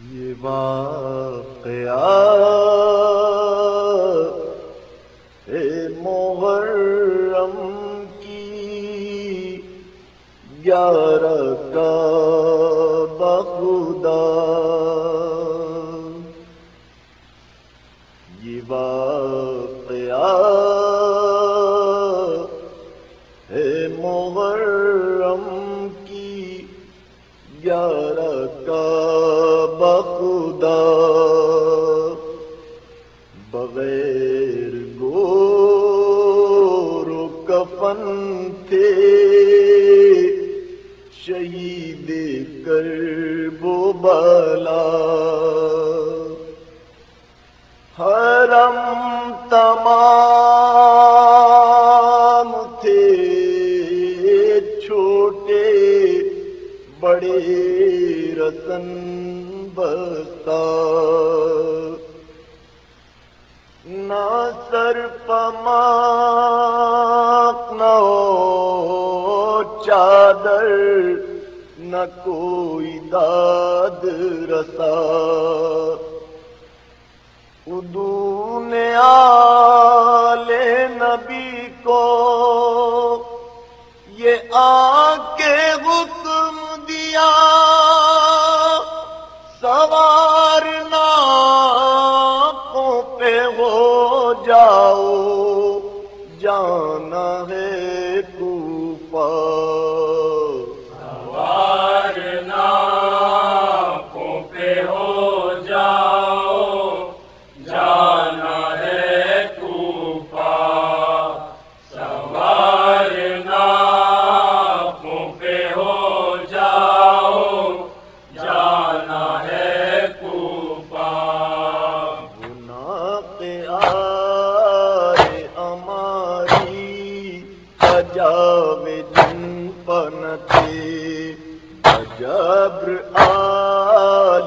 یہ واقعہ ہے محرم کی 11 کا بخدا. یہ واقعہ ہے محرم کی 11 کا بخدا. بغیر گور و کفن تھے شہید کرب و بلا. حرم تمام تھے چھوٹے بڑے رسن بستہ. نہ سر پماک نہ چادر نہ کوئی داد رسا. ادون آل نبی کو یہ آ کے حکم دیا سوار ناقوں پہ ہو جاؤ جانا ہے کوفہ. سوار ناقوں پہ ہو جاؤ جانا ہے کوفہ. سوار ناقوں پہ ہو جاؤ جانا ہے کوفہ. ناقے آئے ہماری بجاو جن پنتے بجبر آل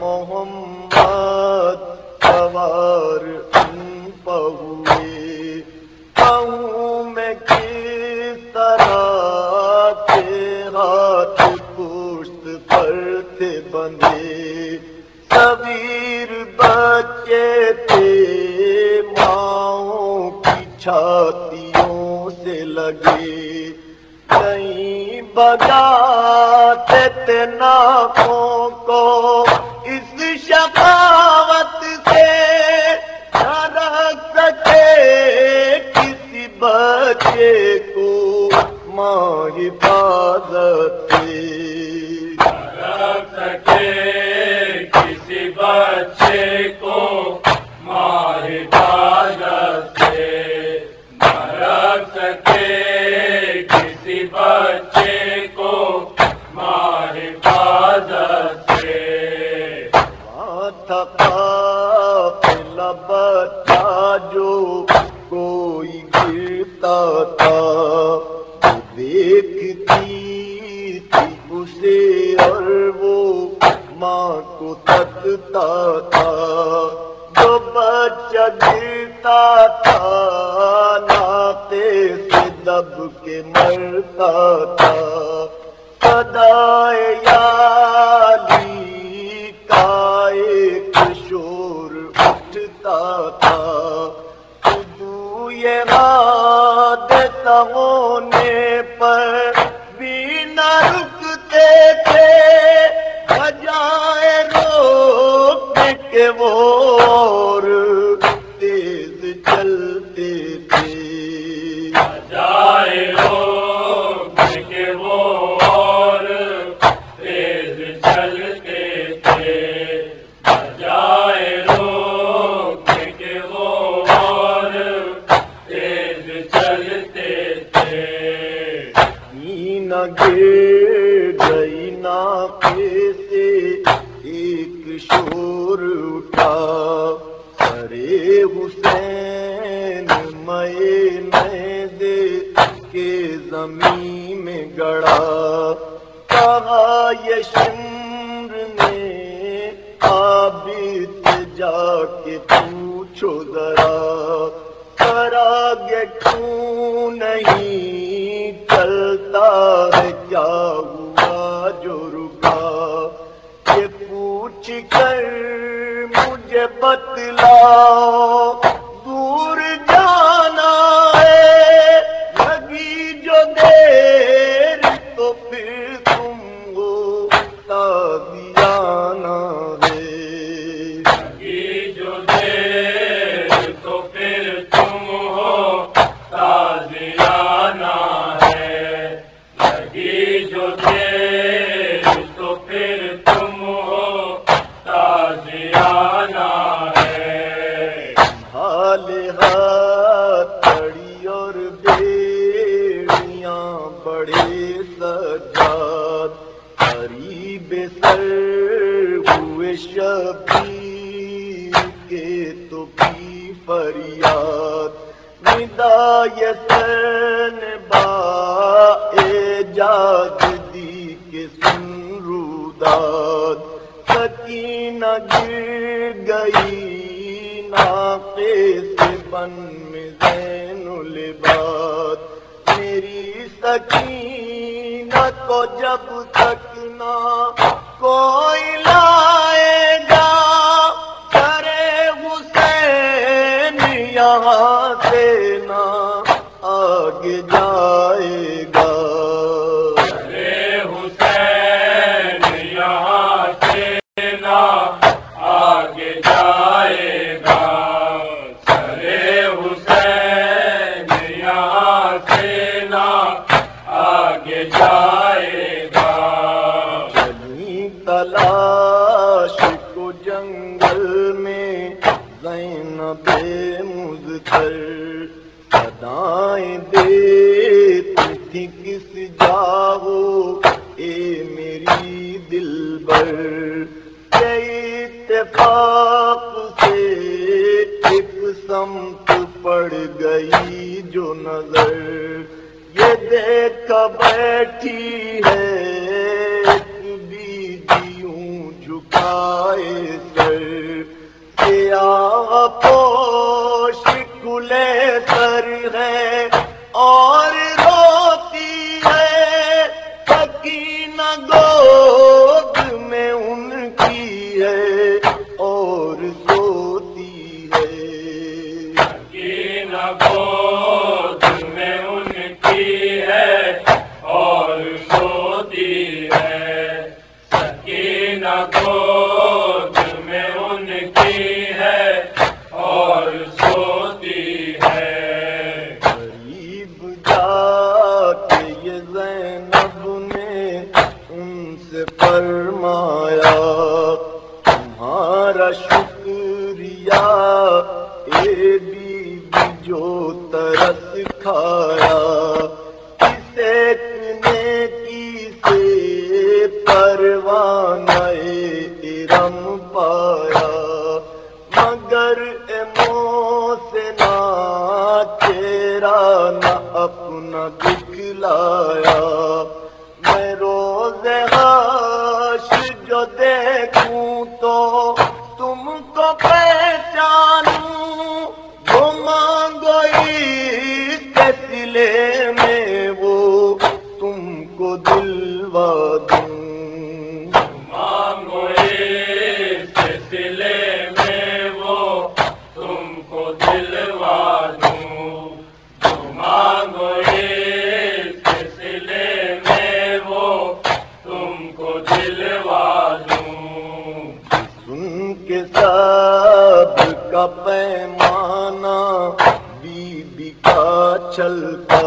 محمد سوار ان پہوئے. کہوں میں کس طرح کے ہاتھ پشت پر تھے بندھے. صغیر بچے تھے ماؤں کی چھاتیوں سے لگے. نہیں بجاتے تھے ناقوں کو اس شقاوت سے نہ رکھ سکے کسی بچے کو ماں حفاظت سے. رکھ سکے کسی بچے کو ماں حفاظت سے. نہ رکھ سکے کسی بچے کو ماں حفاظت سے. وہاں تھا قافلہ بچہ جو کوئی گرتا تھا وہ دیکھتی تھی اسے اور وہ ماں کو تکتا تھا. جو بچہ گرتا تھا ناقے سے دب کے مرتا تھا. صدائے یالی کا ایک شور اٹھتا تھا. خودو یہ حادثہ ہونے پر بھی نہ رکتے تھے بجائے روکنے کے وہ اور تیز چلتے تھے. بجائے روکنے کے وہ اور تیز چلتے تھے. بجائے روکنے کے وہ اور تیز چلتے تھے. نہ گر گئی ناقے سے ایک شور اٹھا. سرے حسین میں دے کے زمین میں گڑا. کہا یہ شمر نے عابد جا کے پوچھو ذرا آگے کیوں نہیں چلتا ہے کیا ہوا جو رکا. یہ پوچھ کر مجھے بتلاؤ دور جانا ہے لگی جو دیر تو پھر تم ہو تازیانہ ہے لگی جو دیر تو پھر تم ہو تازیانہ ہے لگی جو دیر تو پھر تم ہو تازیانہ ہے حال ہتھڑی اور بیڑیاں بڑے سجاد قریب سر ہوئے شبیر کے تو کی فریاد ندائے سن با جاد دی کے سن روداد سکینہ گر گئی ناقے سے بن میں زین العباد میری سکینہ کو جب تک نہ کوئی لائے گا کرے حسین یہاں سے نہ آگے جائے گا ارے حسین یہاں سے نہ آگے جائے گا ارے حسین یہاں سے نہ آگے جائے گا چلی تلاش کو جنگل میں زینب مضطر صدائیں دیتی تھی کس جاؤ اے میری دلبر کہ اتفاق سے ایک سمت پڑ گئی جو نظر یہ دیکھ بیٹھی ہے ایک بیوی جھکائے سر سیاہ پوش کھلے سر ہے اور روتی ہے سکینہ گود میں ان کی ہے اور سوتی ہے سکینہ گود میں ان کی ہے اور سوتی ہے سکینہ گود میں ان کی ہے اور سوتی ہے قریب جا کے یہ زینب نے ان سے فرمایا تمہارا شکریہ اے بی بی جو ترس کھایا کس ایک نیکی سے پروانہ ارم پایا مگر سے نہ چہرہ نہ اپنا دکھلایا میں روز حشر جو دیکھوں تو تم کو پہچانوں وہ مانگو اس کے سلے میں وہ تم کو دلوا دوں مانگو اس سلسلے میں وہ تم کو دلوا دوں جو مانگو اس سلسلے میں وہ تم کو دلوا دوں سن کے سب کا پیمانہ بی بی کا چلتا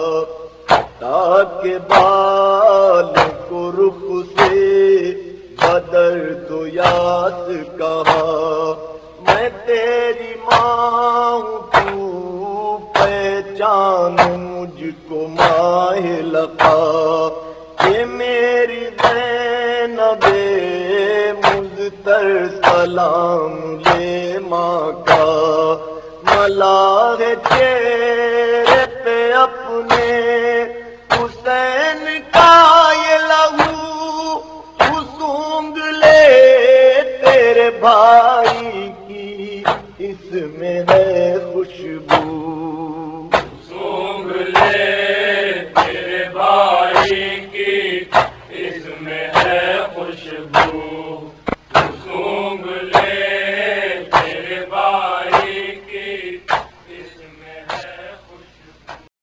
ہٹا کے بال کو رخ سے بدر تو یاس کہا میں تیری ماں ہوں تو پہچان مجھ کو ماہ لقا کہ میری زینب مضطر سلام لے ماں کا ملاح چہرے پہ اپنے حسین کا یہ لہو سونگ لے تیرے بھائی کی اس میں ہے خوشبو